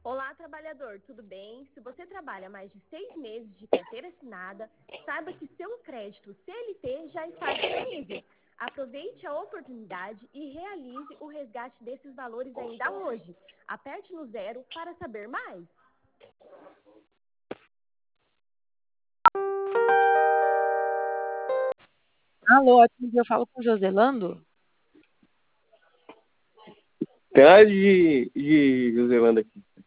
Olá, trabalhador, tudo bem? Se você trabalha mais de 6 meses de carteira assinada, saiba que seu crédito CLT já está disponível. Aproveite a oportunidade e realize o resgate desses valores ainda hoje. Aperte no 0 para saber mais. Alô, ótimo dia, eu falo com o Joselando? Tem nada de Joselanda aqui.